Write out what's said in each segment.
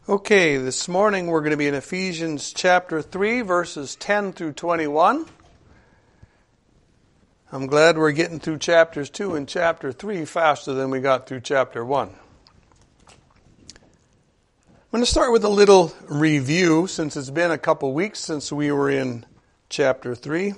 Okay, this morning we're going to be in Ephesians chapter 3, verses 10 through 21. I'm glad we're getting through chapters 2 and chapter 3 faster than we got through chapter 1. I'm going to start with a little review since it's been a couple weeks since we were in chapter 3.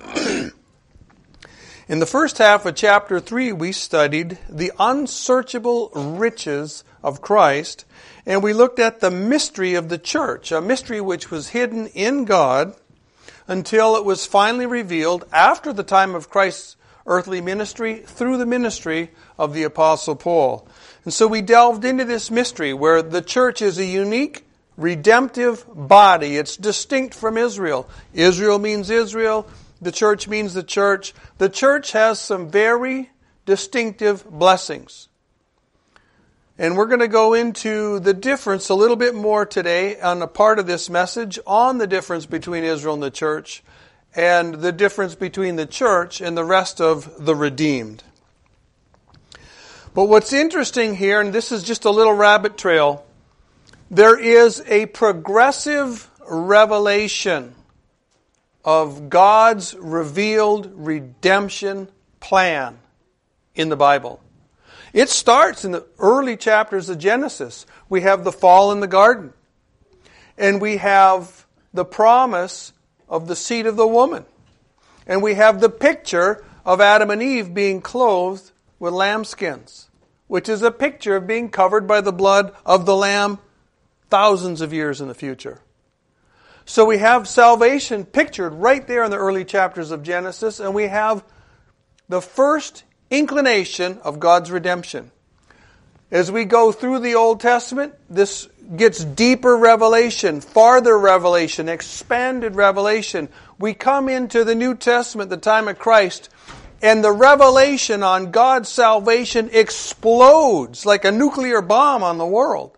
In the first half of chapter 3, we studied the unsearchable riches of Christ, and we looked at the mystery of the church, a mystery which was hidden in God until it was finally revealed after the time of Christ's earthly ministry through the ministry of the Apostle Paul. And so we delved into this mystery where the church is a unique, redemptive body. It's distinct from Israel. Israel means Israel. The church means the church. The church has some very distinctive blessings. And we're going to go into the difference a little bit more today on a part of this message on the difference between Israel and the church and the difference between the church and the rest of the redeemed. But what's interesting here, and this is just a little rabbit trail, there is a progressive revelation of God's revealed redemption plan in the Bible. It starts in the early chapters of Genesis. We have the fall in the garden. And we have the promise of the seed of the woman. And we have the picture of Adam and Eve being clothed with lambskins, which is a picture of being covered by the blood of the lamb thousands of years in the future. So we have salvation pictured right there in the early chapters of Genesis, and we have the first inclination of God's redemption. As we go through the Old Testament, this gets deeper revelation, farther revelation, expanded revelation. We come into the New Testament, the time of Christ, and the revelation on God's salvation explodes like a nuclear bomb on the world.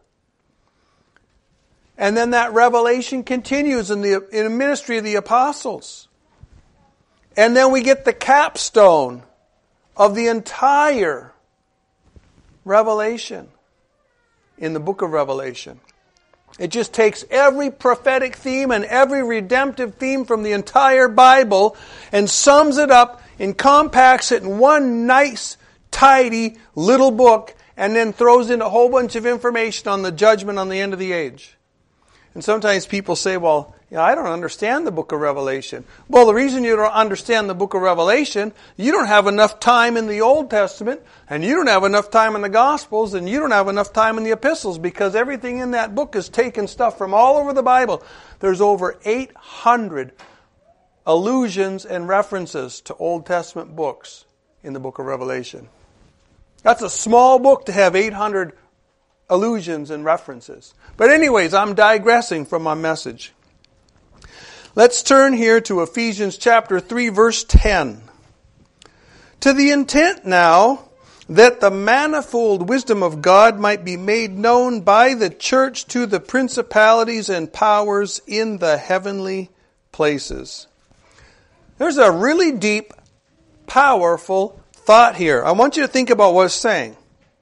And then that revelation continues in the ministry of the apostles. And then we get the capstone of the entire revelation in the book of Revelation. It just takes every prophetic theme and every redemptive theme from the entire Bible and sums it up and compacts it in one nice, tidy little book and then throws in a whole bunch of information on the judgment on the end of the age. And sometimes people say, well, I don't understand the book of Revelation. Well, the reason you don't understand the book of Revelation, you don't have enough time in the Old Testament, and you don't have enough time in the Gospels, and you don't have enough time in the epistles, because everything in that book is taking stuff from all over the Bible. There's over 800 allusions and references to Old Testament books in the book of Revelation. That's a small book to have 800 allusions and references. But anyways, I'm digressing from my message. Let's turn here to Ephesians chapter 3, verse 10. To the intent now that the manifold wisdom of God might be made known by the church to the principalities and powers in the heavenly places. There's a really deep, powerful thought here. I want you to think about what it's saying.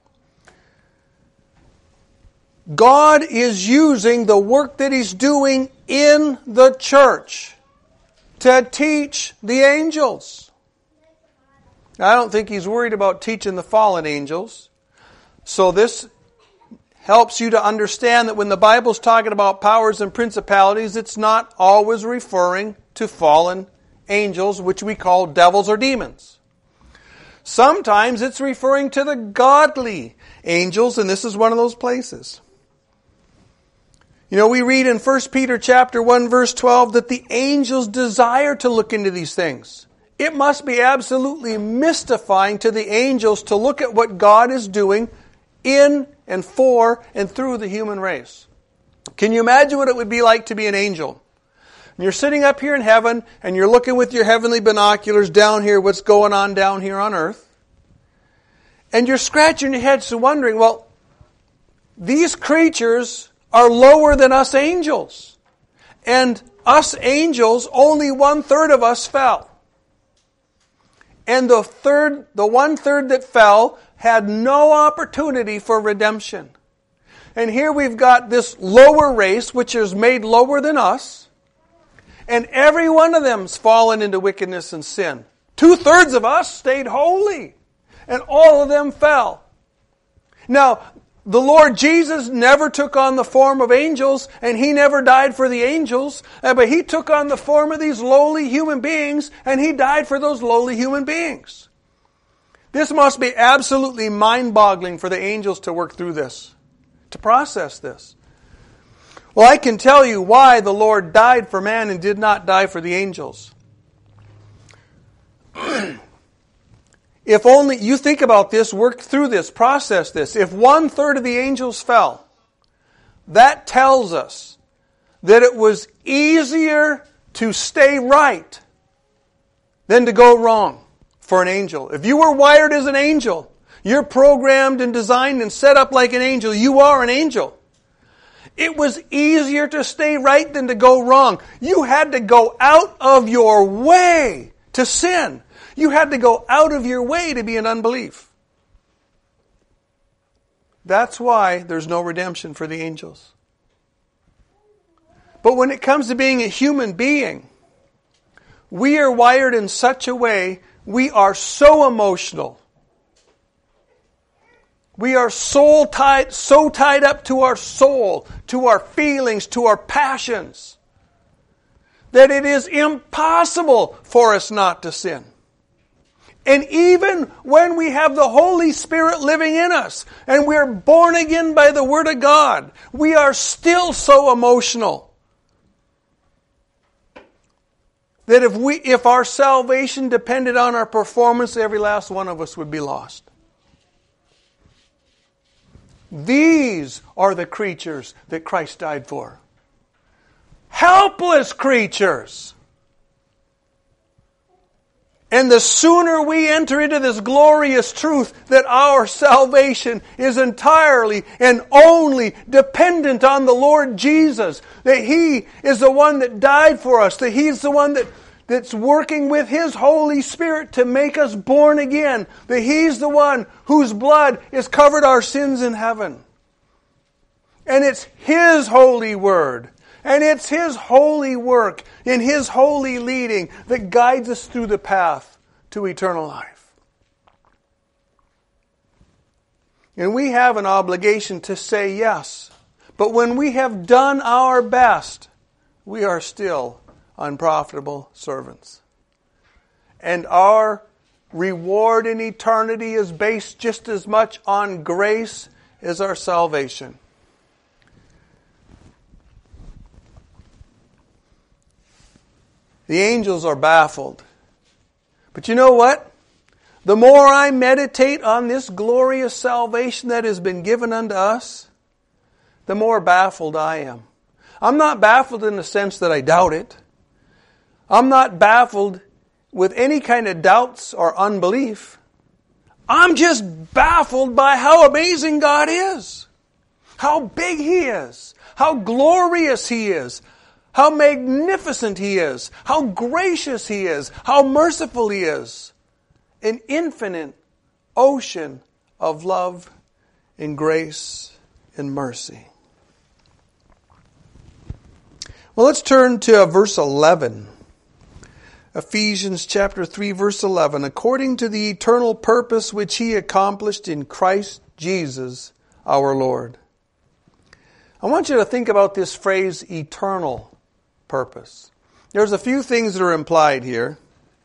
God is using the work that He's doing in the church to teach the angels. I don't think He's worried about teaching the fallen angels. So this helps you to understand that when the Bible's talking about powers and principalities, it's not always referring to fallen angels, which we call devils or demons. Sometimes it's referring to the godly angels, and this is one of those places. You know, we read in 1 Peter chapter 1 verse 12 that the angels desire to look into these things. It must be absolutely mystifying to the angels to look at what God is doing in and for and through the human race. Can you imagine what it would be like to be an angel? And you're sitting up here in heaven and you're looking with your heavenly binoculars down here, what's going on down here on earth. And you're scratching your heads and wondering, well, these creatures are lower than us angels. And us angels, only 1/3 of us fell. And the 1/3 that fell had no opportunity for redemption. And here we've got this lower race, which is made lower than us. And every one of them's fallen into wickedness and sin. 2/3 of us stayed holy. And all of them fell. Now, the Lord Jesus never took on the form of angels, and He never died for the angels, but He took on the form of these lowly human beings, and He died for those lowly human beings. This must be absolutely mind-boggling for the angels to work through this, to process this. Well, I can tell you why the Lord died for man and did not die for the angels. If only, you think about this, work through this, process this. If 1/3 of the angels fell, that tells us that it was easier to stay right than to go wrong for an angel. If you were wired as an angel, you're programmed and designed and set up like an angel, you are an angel. It was easier to stay right than to go wrong. You had to go out of your way to sin. You had to go out of your way to be in unbelief. That's why there's no redemption for the angels. But when it comes to being a human being, we are wired in such a way, we are so emotional. We are so tied up to our soul, to our feelings, to our passions, that it is impossible for us not to sin. And even when we have the Holy Spirit living in us, and we're born again by the Word of God, we are still so emotional that if our salvation depended on our performance, every last one of us would be lost. These are the creatures that Christ died for. Helpless creatures. And the sooner we enter into this glorious truth that our salvation is entirely and only dependent on the Lord Jesus, that He is the one that died for us, that He's the one that's working with His Holy Spirit to make us born again, that He's the one whose blood has covered our sins in heaven. And it's His holy word. And it's His holy work and His holy leading that guides us through the path to eternal life. And we have an obligation to say yes. But when we have done our best, we are still unprofitable servants. And our reward in eternity is based just as much on grace as our salvation. The angels are baffled. But you know what? The more I meditate on this glorious salvation that has been given unto us, the more baffled I am. I'm not baffled in the sense that I doubt it. I'm not baffled with any kind of doubts or unbelief. I'm just baffled by how amazing God is. How big He is. How glorious He is. How magnificent He is. How gracious He is. How merciful He is. An infinite ocean of love and grace and mercy. Well, let's turn to verse 11. Ephesians chapter 3, verse 11. According to the eternal purpose which He accomplished in Christ Jesus our Lord. I want you to think about this phrase, eternal purpose. There's a few things that are implied here.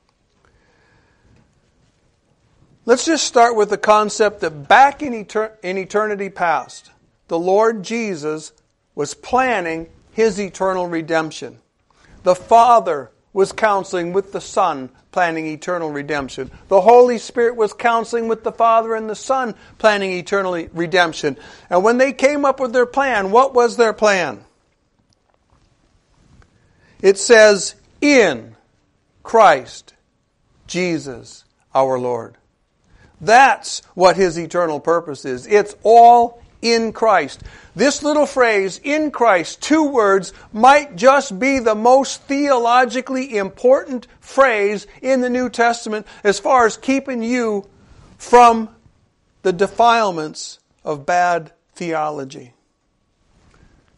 Let's just start with the concept that back in eternity past, the Lord Jesus was planning His eternal redemption. The Father was counseling with the Son, planning eternal redemption. The Holy Spirit was counseling with the Father and the Son, planning eternal redemption. And when they came up with their plan, what was their plan? It says, in Christ Jesus our Lord. That's what His eternal purpose is. It's all in Christ. This little phrase, in Christ, 2 words, might just be the most theologically important phrase in the New Testament as far as keeping you from the defilements of bad theology.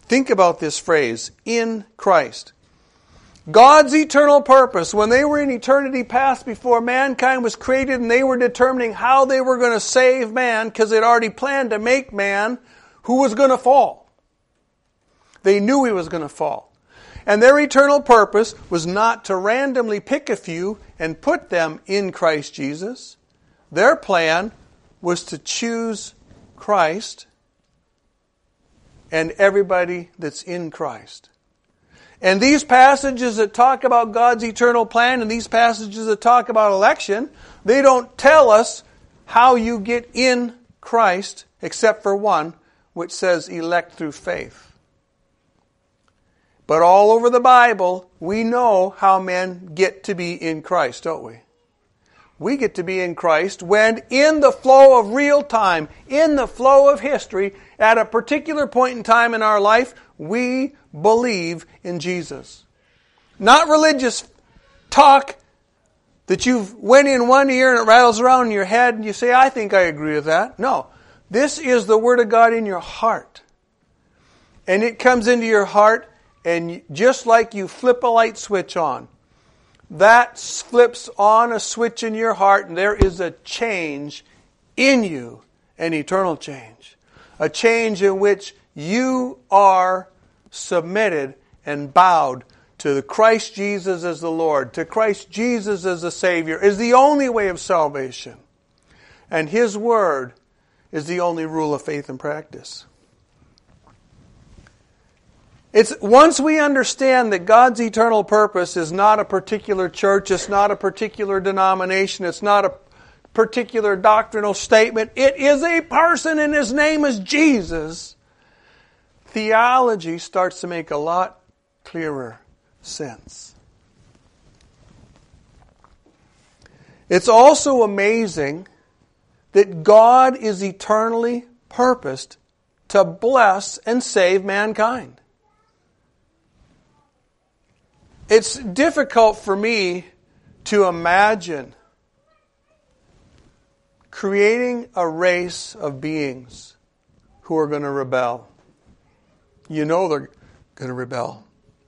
Think about this phrase, in Christ. God's eternal purpose, when they were in eternity past before mankind was created and they were determining how they were going to save man, because they'd already planned to make man who was going to fall. They knew he was going to fall. And their eternal purpose was not to randomly pick a few and put them in Christ Jesus. Their plan was to choose Christ and everybody that's in Christ. And these passages that talk about God's eternal plan and these passages that talk about election, they don't tell us how you get in Christ, except for one, which says elect through faith. But all over the Bible, we know how men get to be in Christ, don't we? We get to be in Christ when in the flow of real time, in the flow of history, at a particular point in time in our life, we believe in Jesus. Not religious talk that you've went in one ear and it rattles around in your head and you say, I think I agree with that. No. This is the Word of God in your heart. And it comes into your heart, and just like you flip a light switch on, that flips on a switch in your heart, and there is a change in you, an eternal change. A change in which you are submitted and bowed to the Christ Jesus as the Lord, to Christ Jesus as the Savior, is the only way of salvation. And His Word is the only rule of faith and practice. It's once we understand that God's eternal purpose is not a particular church, it's not a particular denomination, it's not a particular doctrinal statement, it is a person and His name is Jesus, theology starts to make a lot clearer sense. It's also amazing that God is eternally purposed to bless and save mankind. It's difficult for me to imagine creating a race of beings who are going to rebel. You know they're going to rebel.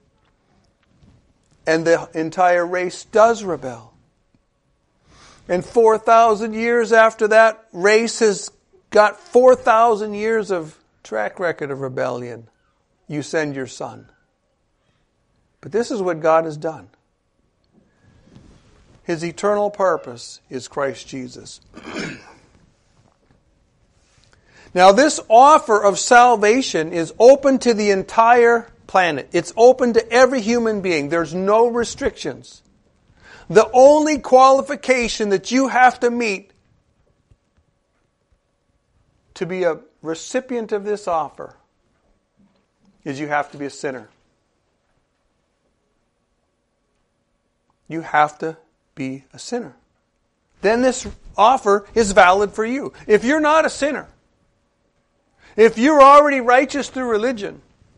And the entire race does rebel. And 4,000 years after that, race has got 4,000 years of track record of rebellion. You send your son. But this is what God has done. His eternal purpose is Christ Jesus. Now, this offer of salvation is open to the entire planet. It's open to every human being. There's no restrictions. The only qualification that you have to meet to be a recipient of this offer is you have to be a sinner. You have to be a sinner. Then this offer is valid for you. If you're not a sinner, if you're already righteous through religion,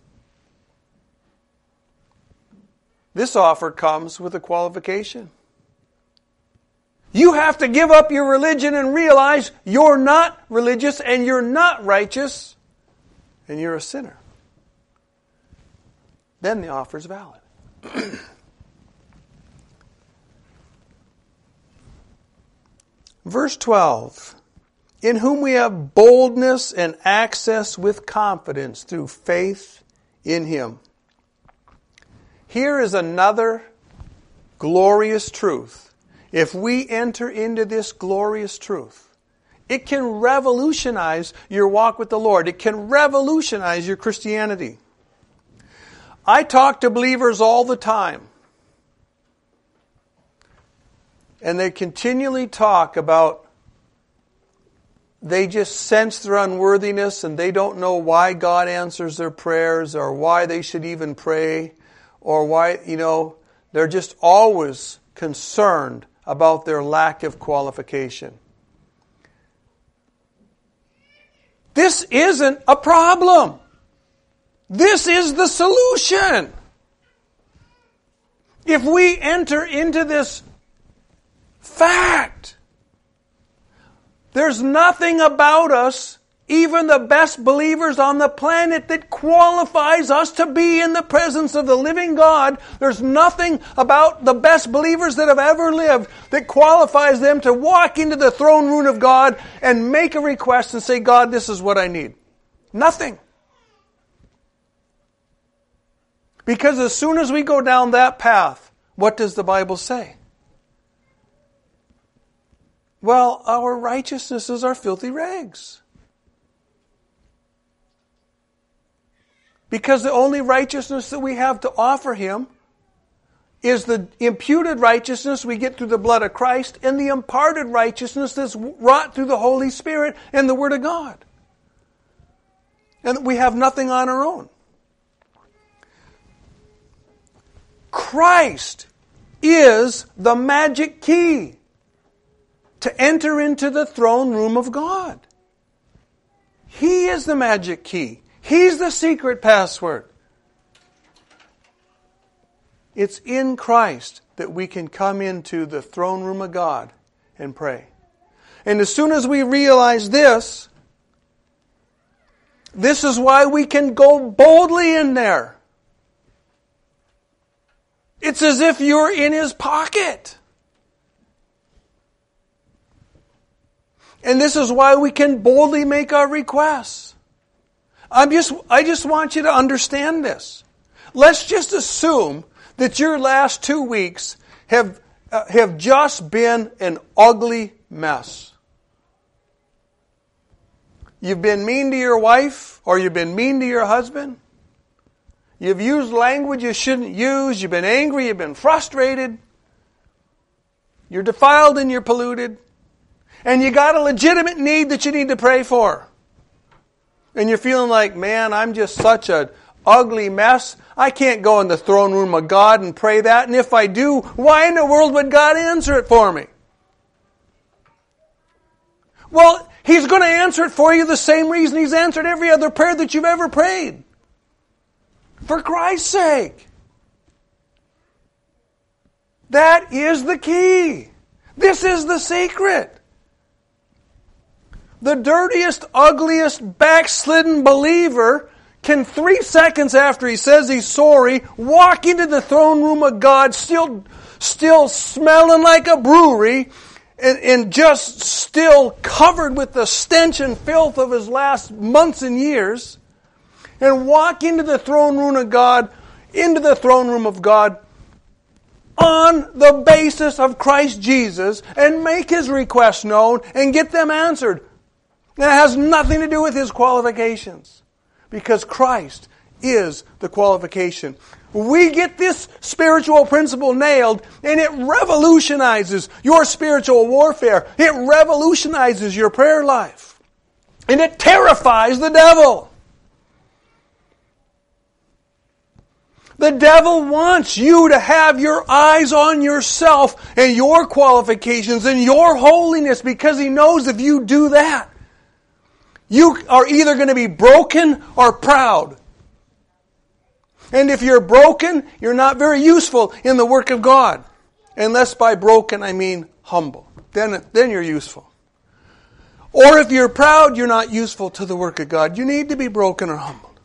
this offer comes with a qualification. You have to give up your religion and realize you're not religious and you're not righteous and you're a sinner. Then the offer is valid. Verse 12, in whom we have boldness and access with confidence through faith in Him. Here is another glorious truth. If we enter into this glorious truth, it can revolutionize your walk with the Lord. It can revolutionize your Christianity. I talk to believers all the time. And they continually talk about they just sense their unworthiness and they don't know why God answers their prayers or why they should even pray or why, they're just always concerned about their lack of qualification. This isn't a problem. This is the solution. If we enter into this fact, there's nothing about us even the best believers on the planet, that qualifies us to be in the presence of the living God. There's nothing about the best believers that have ever lived that qualifies them to walk into the throne room of God and make a request and say, God, this is what I need. Nothing. Because as soon as we go down that path, what does the Bible say? Well, our righteousnesses are filthy rags. Because the only righteousness that we have to offer Him is the imputed righteousness we get through the blood of Christ and the imparted righteousness that's wrought through the Holy Spirit and the Word of God. And we have nothing on our own. Christ is the magic key to enter into the throne room of God. He is the magic key. He's the secret password. It's in Christ that we can come into the throne room of God and pray. And as soon as we realize this is why we can go boldly in there. It's as if you're in His pocket. And this is why we can boldly make our requests. I just want you to understand this. Let's just assume that your last 2 weeks have just been an ugly mess. You've been mean to your wife, or you've been mean to your husband. You've used language you shouldn't use. You've been angry. You've been frustrated. You're defiled and you're polluted. And you got a legitimate need that you need to pray for. And you're feeling like, man, I'm just such an ugly mess. I can't go in the throne room of God and pray that. And if I do, why in the world would God answer it for me? Well, He's going to answer it for you the same reason He's answered every other prayer that you've ever prayed. For Christ's sake. That is the key. This is the secret. The dirtiest, ugliest, backslidden believer can 3 seconds after he says he's sorry, walk into the throne room of God still smelling like a brewery and just still covered with the stench and filth of his last months and years, and walk into the throne room of God, on the basis of Christ Jesus and make his requests known and get them answered. And it has nothing to do with his qualifications, because Christ is the qualification. We get this spiritual principle nailed, and it revolutionizes your spiritual warfare. It revolutionizes your prayer life. And it terrifies the devil. The devil wants you to have your eyes on yourself and your qualifications and your holiness, because he knows if you do that, you are either going to be broken or proud. And if you're broken, you're not very useful in the work of God. Unless by broken I mean humble. Then you're useful. Or if you're proud, you're not useful to the work of God. You need to be broken or humbled.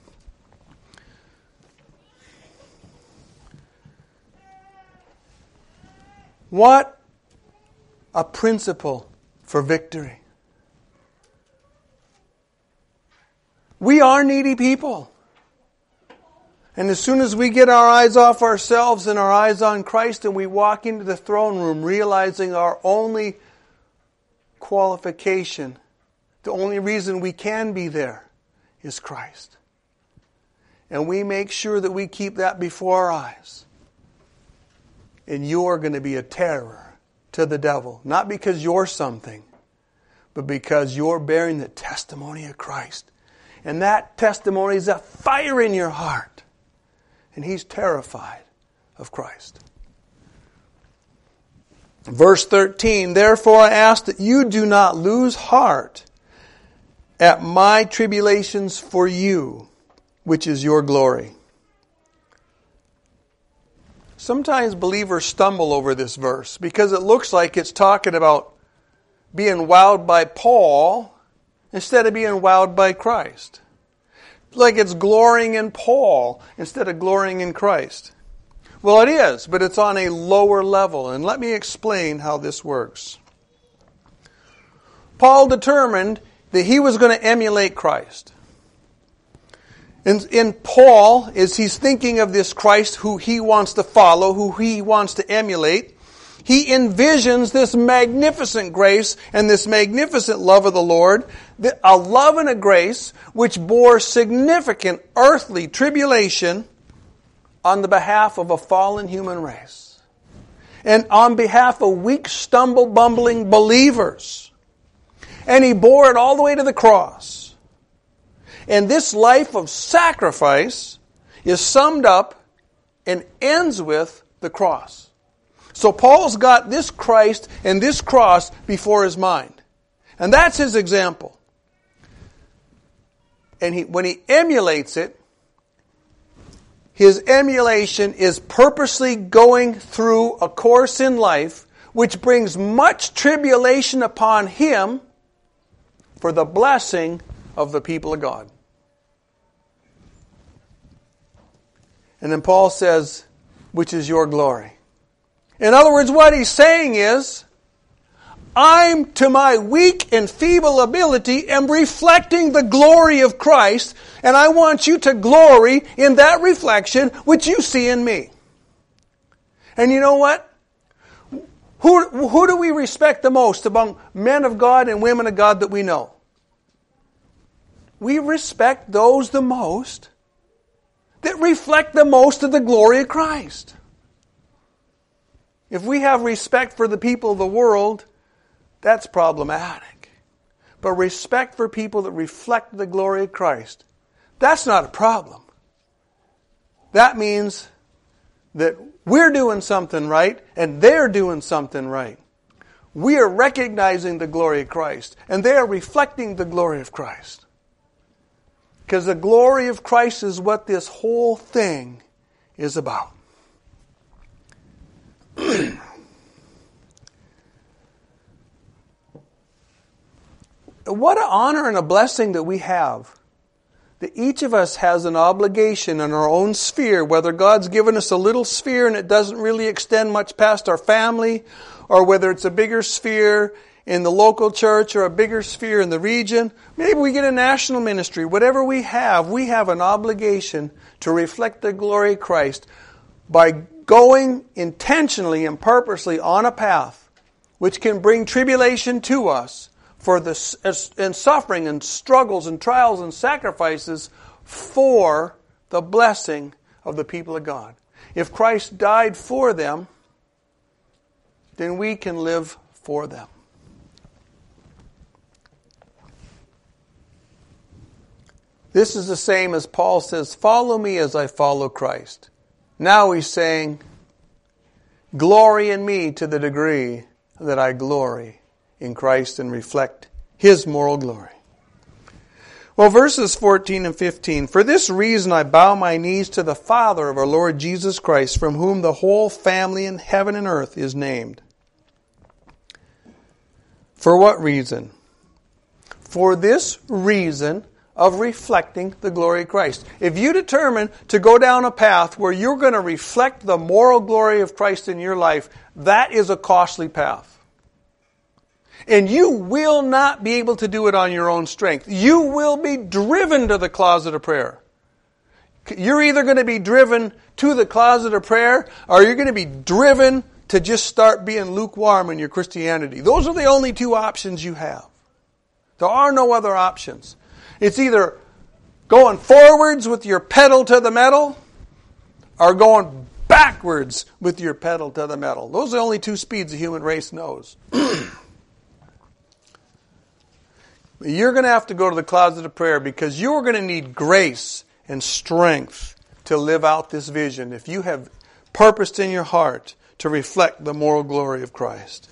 What a principle for victory. We are needy people. And as soon as we get our eyes off ourselves and our eyes on Christ, and we walk into the throne room realizing our only qualification, the only reason we can be there, is Christ. And we make sure that we keep that before our eyes. And you're going to be a terror to the devil. Not because you're something, but because you're bearing the testimony of Christ. And that testimony is a fire in your heart. And he's terrified of Christ. Verse 13, therefore I ask that you do not lose heart at my tribulations for you, which is your glory. Sometimes believers stumble over this verse because it looks like it's talking about being wowed by Paul instead of being wowed by Christ. Like it's glorying in Paul instead of glorying in Christ. Well, it is, but it's on a lower level. And let me explain how this works. Paul determined that he was going to emulate Christ. In Paul, as he's thinking of this Christ who he wants to follow, who he wants to emulate, he envisions this magnificent grace and this magnificent love of the Lord, a love and a grace which bore significant earthly tribulation on the behalf of a fallen human race. And on behalf of weak, stumble, bumbling believers. And he bore it all the way to the cross. And this life of sacrifice is summed up and ends with the cross. So Paul's got this Christ and this cross before his mind. And that's his example. And when he emulates it, his emulation is purposely going through a course in life which brings much tribulation upon him for the blessing of the people of God. And then Paul says, which is your glory. In other words, what he's saying is, I'm, to my weak and feeble ability, am reflecting the glory of Christ, and I want you to glory in that reflection which you see in me. And you know what? Who do we respect the most among men of God and women of God that we know? We respect those the most that reflect the most of the glory of Christ. If we have respect for the people of the world, that's problematic. But respect for people that reflect the glory of Christ, that's not a problem. That means that we're doing something right and they're doing something right. We are recognizing the glory of Christ and they are reflecting the glory of Christ. Because the glory of Christ is what this whole thing is about. What an honor and a blessing that we have. That each of us has an obligation in our own sphere, whether God's given us a little sphere and it doesn't really extend much past our family, or whether it's a bigger sphere in the local church or a bigger sphere in the region. Maybe we get a national ministry. Whatever we have an obligation to reflect the glory of Christ by going intentionally and purposely on a path which can bring tribulation to us for and suffering and struggles and trials and sacrifices for the blessing of the people of God. If Christ died for them, then we can live for them. This is the same as Paul says, follow me as I follow Christ. Now he's saying, glory in me to the degree that I glory in Christ and reflect His moral glory. Well, verses 14 and 15. For this reason I bow my knees to the Father of our Lord Jesus Christ, from whom the whole family in heaven and earth is named. For what reason? For this reason of reflecting the glory of Christ. If you determine to go down a path where you're going to reflect the moral glory of Christ in your life, that is a costly path. And you will not be able to do it on your own strength. You will be driven to the closet of prayer. You're either going to be driven to the closet of prayer, or you're going to be driven to just start being lukewarm in your Christianity. Those are the only two options you have. There are no other options. It's either going forwards with your pedal to the metal, or going backwards with your pedal to the metal. Those are the only two speeds the human race knows. You're going to have to go to the closet of prayer, because you're going to need grace and strength to live out this vision if you have purposed in your heart to reflect the moral glory of Christ.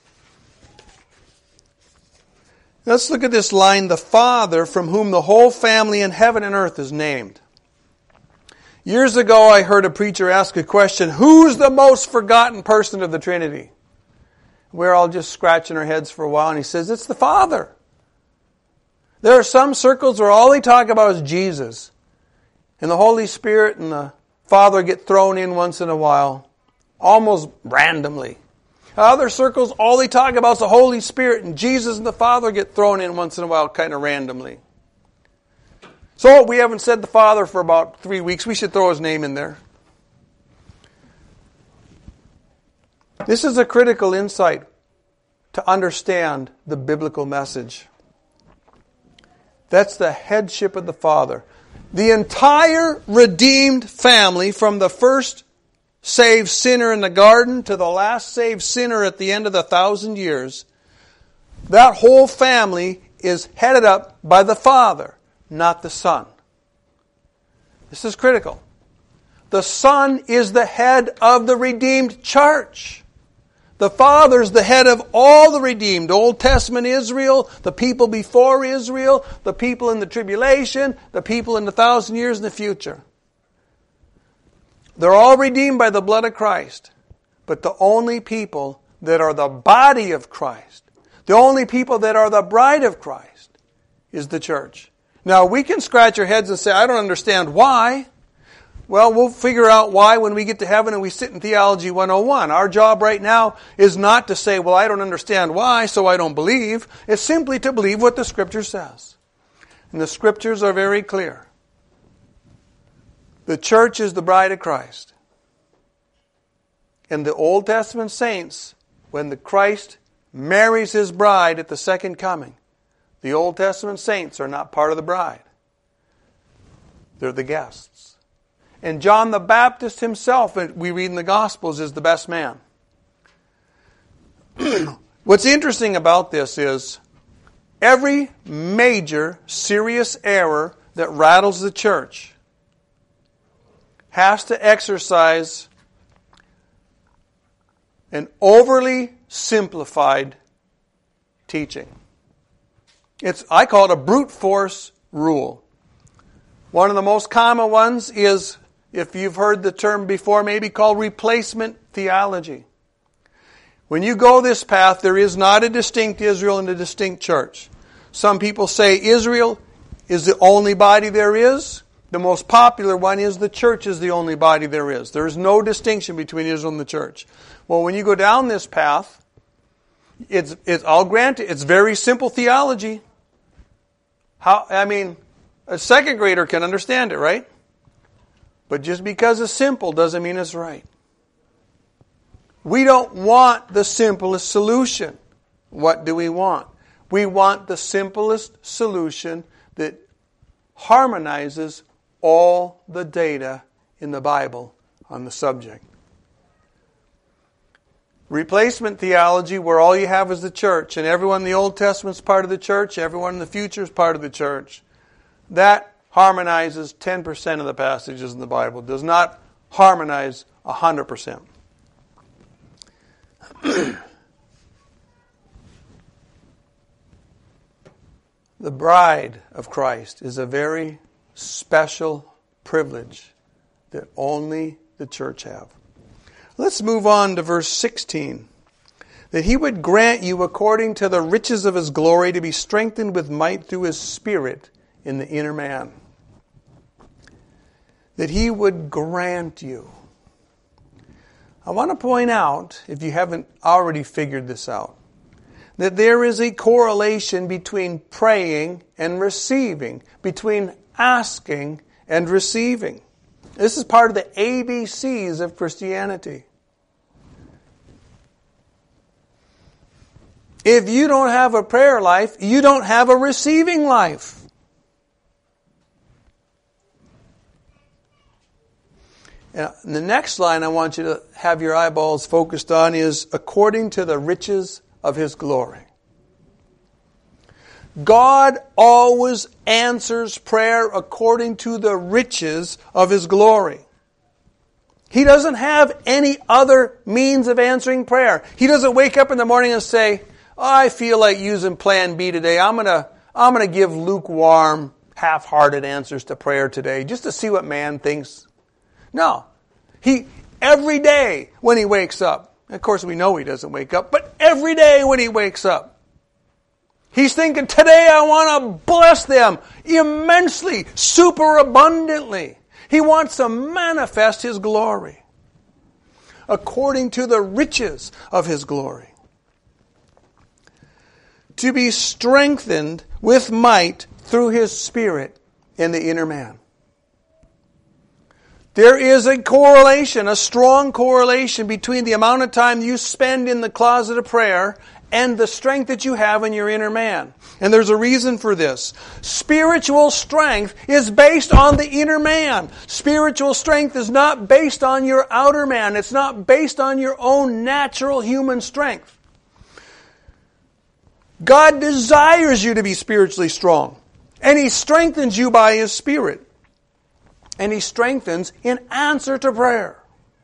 Let's look at this line, the Father from whom the whole family in heaven and earth is named. Years ago I heard a preacher ask a question, who's the most forgotten person of the Trinity? We're all just scratching our heads for a while, and he says, it's the Father. There are some circles where all they talk about is Jesus. And the Holy Spirit and the Father get thrown in once in a while, almost randomly. Other circles, all they talk about is the Holy Spirit, and Jesus and the Father get thrown in once in a while, kind of randomly. So we haven't said the Father for about 3 weeks. We should throw His name in there. This is a critical insight to understand the biblical message. That's the headship of the Father. The entire redeemed family, from the first saved sinner in the garden to the last saved sinner at the end of the 1,000 years, that whole family is headed up by the Father, not the Son. This is critical. The Son is the head of the redeemed church. The Father is the head of all the redeemed. Old Testament Israel, the people before Israel, the people in the tribulation, the people in the 1,000 years in the future. They're all redeemed by the blood of Christ. But the only people that are the body of Christ, the only people that are the bride of Christ, is the church. Now, we can scratch our heads and say, I don't understand why. Well, we'll figure out why when we get to heaven and we sit in Theology 101. Our job right now is not to say, well, I don't understand why, so I don't believe. It's simply to believe what the Scripture says. And the Scriptures are very clear. The church is the bride of Christ. And the Old Testament saints, when the Christ marries His bride at the second coming, the Old Testament saints are not part of the bride. They're the guests. And John the Baptist himself, we read in the Gospels, is the best man. What's interesting about this is every major serious error that rattles the church has to exercise an overly simplified teaching. I call it a brute force rule. One of the most common ones is, if you've heard the term before, maybe called replacement theology. When you go this path, there is not a distinct Israel and a distinct church. Some people say Israel is the only body there is. The most popular one is the church is the only body there is. There is no distinction between Israel and the church. Well, when you go down this path, I'll grant it, it's very simple theology. A second grader can understand it, right? But just because it's simple doesn't mean it's right. We don't want the simplest solution. What do we want? We want the simplest solution that harmonizes all the data in the Bible on the subject. Replacement theology, where all you have is the church, and everyone in the Old Testament is part of the church, everyone in the future is part of the church. That harmonizes 10% of the passages in the Bible. Does not harmonize 100%. The bride of Christ is a very special privilege that only the church have. Let's move on to verse 16. That He would grant you according to the riches of His glory to be strengthened with might through His Spirit in the inner man. That He would grant you. I want to point out, if you haven't already figured this out, that there is a correlation between praying and receiving, between asking and receiving. This is part of the ABCs of Christianity. If you don't have a prayer life, you don't have a receiving life. Now, the next line I want you to have your eyeballs focused on is according to the riches of His glory. God always answers prayer according to the riches of His glory. He doesn't have any other means of answering prayer. He doesn't wake up in the morning and say, I feel like using plan B today. I'm gonna give lukewarm, half-hearted answers to prayer today just to see what man thinks. No. Every day when He wakes up, of course we know He doesn't wake up, but every day when He wakes up, He's thinking, today I want to bless them immensely, super abundantly. He wants to manifest His glory according to the riches of His glory. To be strengthened with might through His Spirit in the inner man. There is a correlation, a strong correlation between the amount of time you spend in the closet of prayer and the strength that you have in your inner man. And there's a reason for this. Spiritual strength is based on the inner man. Spiritual strength is not based on your outer man. It's not based on your own natural human strength. God desires you to be spiritually strong. And He strengthens you by His Spirit. And He strengthens in answer to prayer.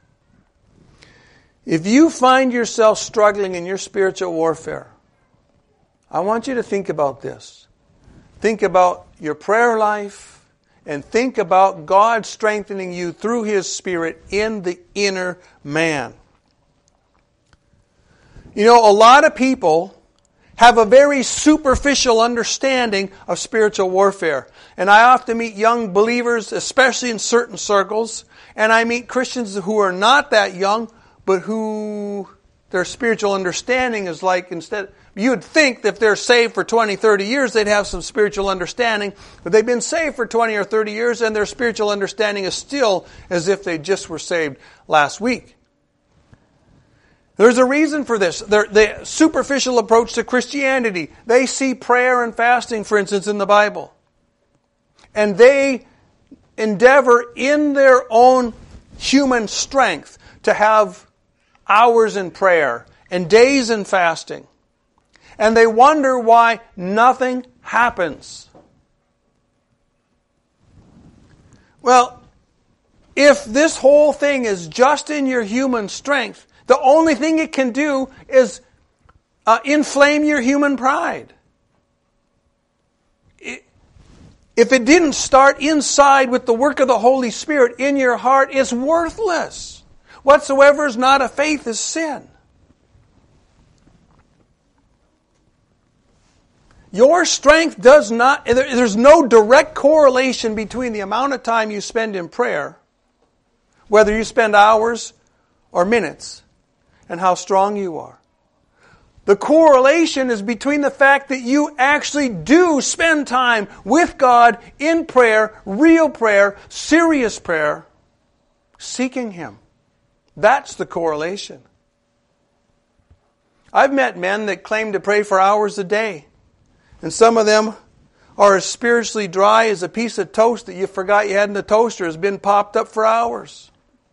If you find yourself struggling in your spiritual warfare, I want you to think about this. Think about your prayer life and think about God strengthening you through His Spirit in the inner man. You know, a lot of people have a very superficial understanding of spiritual warfare. And I often meet young believers, especially in certain circles, and I meet Christians who are not that young, but who their spiritual understanding is like, instead, you'd think that if they're saved for 20, 30 years, they'd have some spiritual understanding, but they've been saved for 20 or 30 years and their spiritual understanding is still as if they just were saved last week. There's a reason for this. The superficial approach to Christianity. They see prayer and fasting, for instance, in the Bible. And they endeavor in their own human strength to have hours in prayer and days in fasting. And they wonder why nothing happens. Well, if this whole thing is just in your human strength, the only thing it can do is inflame your human pride. If it didn't start inside with the work of the Holy Spirit in your heart, it's worthless. Whatsoever is not of faith is sin. Your strength does not, there's no direct correlation between the amount of time you spend in prayer, whether you spend hours or minutes, and how strong you are. The correlation is between the fact that you actually do spend time with God in prayer, real prayer, serious prayer, seeking Him. That's the correlation. I've met men that claim to pray for hours a day. And some of them are as spiritually dry as a piece of toast that you forgot you had in the toaster has been popped up for hours.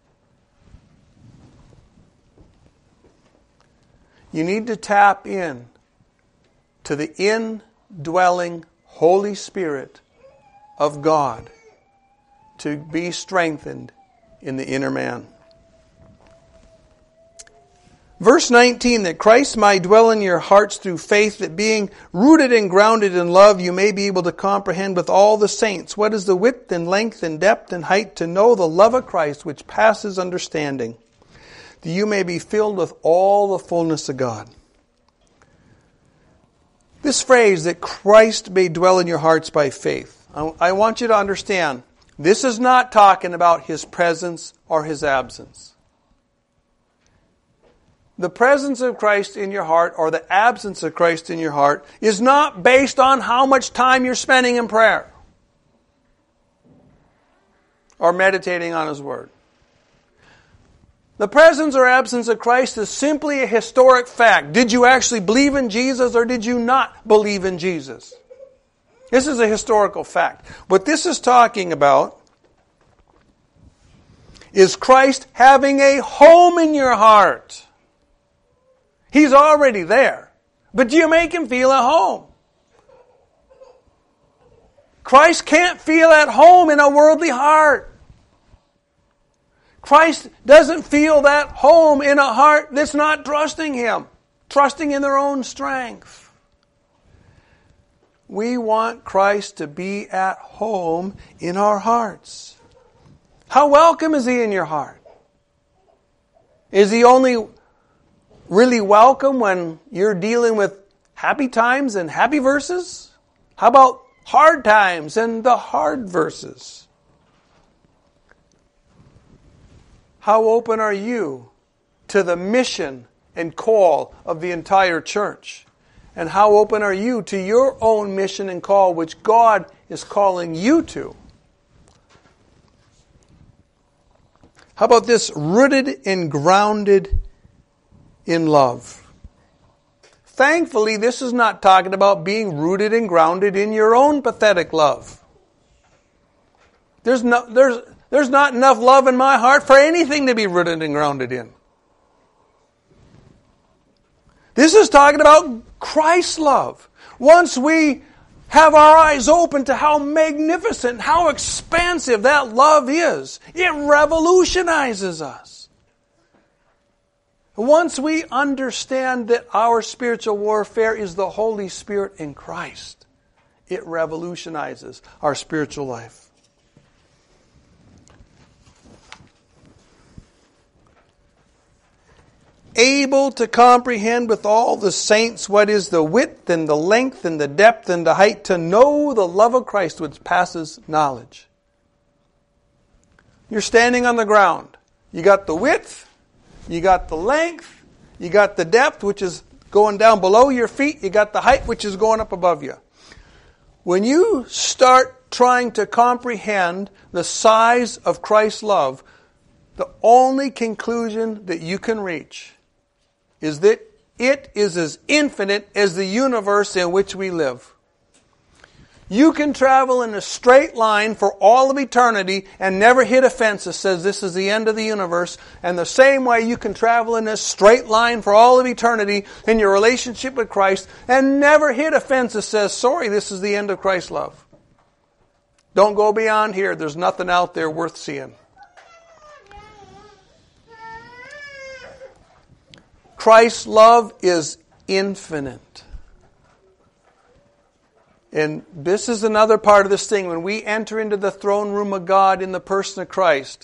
You need to tap in to the indwelling Holy Spirit of God to be strengthened in the inner man. Verse 19, that Christ might dwell in your hearts through faith, that being rooted and grounded in love, you may be able to comprehend with all the saints what is the width and length and depth and height, to know the love of Christ which passes understanding, that you may be filled with all the fullness of God. This phrase, that Christ may dwell in your hearts by faith, I want you to understand, this is not talking about His presence or His absence. The presence of Christ in your heart or the absence of Christ in your heart is not based on how much time you're spending in prayer or meditating on His Word. The presence or absence of Christ is simply a historic fact. Did you actually believe in Jesus or did you not believe in Jesus? This is a historical fact. What this is talking about is Christ having a home in your heart. He's already there. But do you make Him feel at home? Christ can't feel at home in a worldly heart. Christ doesn't feel that home in a heart that's not trusting Him, trusting in their own strength. We want Christ to be at home in our hearts. How welcome is He in your heart? Is He only really welcome when you're dealing with happy times and happy verses? How about hard times and the hard verses? How open are you to the mission and call of the entire church? And how open are you to your own mission and call which God is calling you to? How about this? Rooted and grounded in love. Thankfully, this is not talking about being rooted and grounded in your own pathetic love. There's not enough love in my heart for anything to be rooted and grounded in. This is talking about Christ's love. Once we have our eyes open to how magnificent, how expansive that love is, it revolutionizes us. Once we understand that our spiritual warfare is the Holy Spirit in Christ, it revolutionizes our spiritual life. Able to comprehend with all the saints what is the width and the length and the depth and the height, to know the love of Christ which passes knowledge. You're standing on the ground. You got the width, you got the length, you got the depth, which is going down below your feet, you got the height, which is going up above you. When you start trying to comprehend the size of Christ's love, the only conclusion that you can reach is that it is as infinite as the universe in which we live. You can travel in a straight line for all of eternity and never hit a fence that says this is the end of the universe. And the same way you can travel in a straight line for all of eternity in your relationship with Christ and never hit a fence that says, sorry, this is the end of Christ's love. Don't go beyond here. There's nothing out there worth seeing. Christ's love is infinite. And this is another part of this thing. When we enter into the throne room of God in the person of Christ,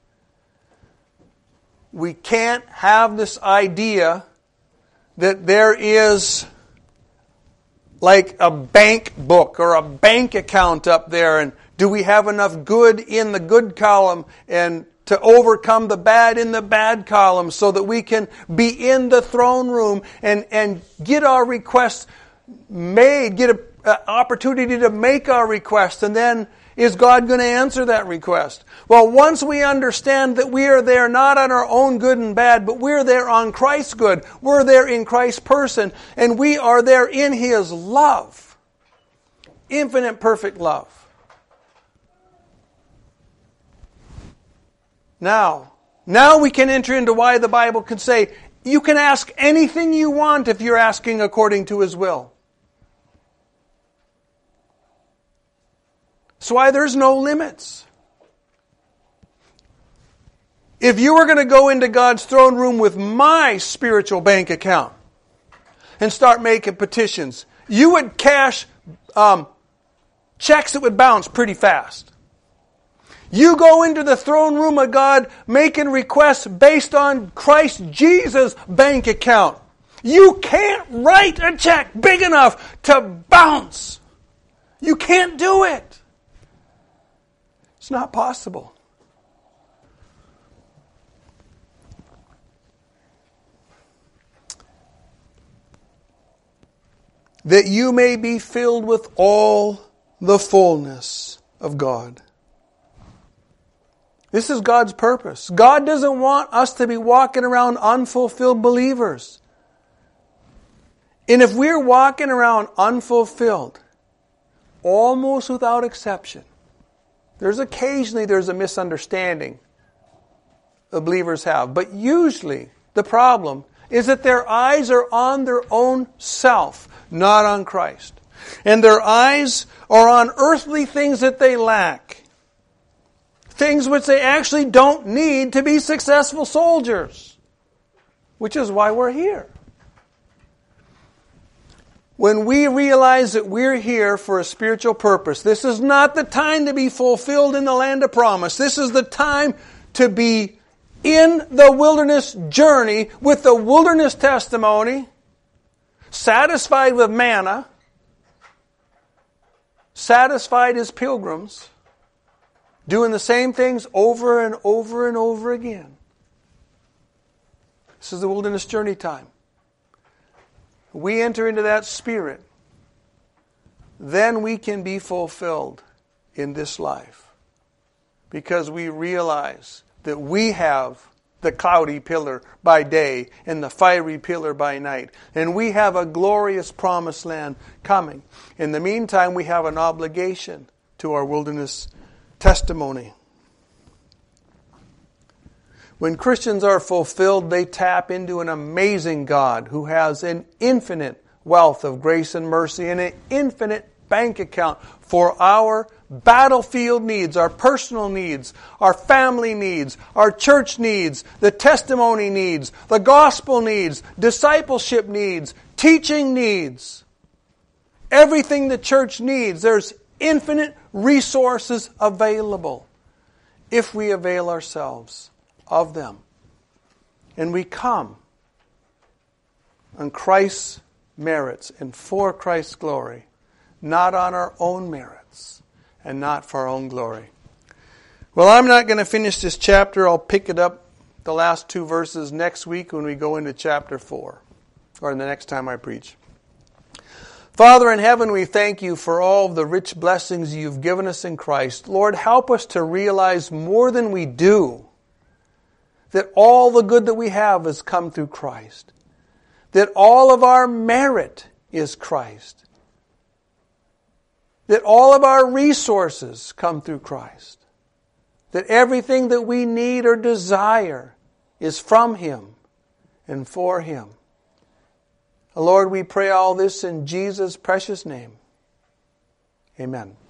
we can't have this idea that there is like a bank book or a bank account up there, and do we have enough good in the good column and to overcome the bad in the bad column so that we can be in the throne room and get our requests made, get an opportunity to make our request, and then is God going to answer that request? Well, once we understand that we are there not on our own good and bad, but we're there on Christ's good, we're there in Christ's person, and we are there in His love, infinite perfect love. Now we can enter into why the Bible can say, you can ask anything you want if you're asking according to His will. That's why there's no limits. If you were going to go into God's throne room with my spiritual bank account and start making petitions, you would cash checks that would bounce pretty fast. You go into the throne room of God making requests based on Christ Jesus' bank account. You can't write a check big enough to bounce. You can't do it. It's not possible. That you may be filled with all the fullness of God. This is God's purpose. God doesn't want us to be walking around unfulfilled believers. And if we're walking around unfulfilled, almost without exception, there's a misunderstanding the believers have. But usually the problem is that their eyes are on their own self, not on Christ. And their eyes are on earthly things that they lack. Things which they actually don't need to be successful soldiers. Which is why we're here. When we realize that we're here for a spiritual purpose, this is not the time to be fulfilled in the land of promise. This is the time to be in the wilderness journey with the wilderness testimony satisfied with manna, satisfied as pilgrims, doing the same things over and over and over again. This is the wilderness journey time. We enter into that spirit, then we can be fulfilled in this life. Because we realize that we have the cloudy pillar by day and the fiery pillar by night. And we have a glorious promised land coming. In the meantime, we have an obligation to our wilderness testimony. When Christians are fulfilled, they tap into an amazing God who has an infinite wealth of grace and mercy and an infinite bank account for our battlefield needs, our personal needs, our family needs, our church needs, the testimony needs, the gospel needs, discipleship needs, teaching needs. Everything the church needs, there's infinite resources available if we avail ourselves of them. And we come on Christ's merits and for Christ's glory, not on our own merits and not for our own glory. Well, I'm not going to finish this chapter. I'll pick it up, the last 2 verses, next week when we go into chapter 4, or the next time I preach. Father in heaven, we thank you for all the rich blessings you've given us in Christ. Lord, help us to realize more than we do that all the good that we have has come through Christ. That all of our merit is Christ. That all of our resources come through Christ. That everything that we need or desire is from Him and for Him. Lord, we pray all this in Jesus' precious name. Amen.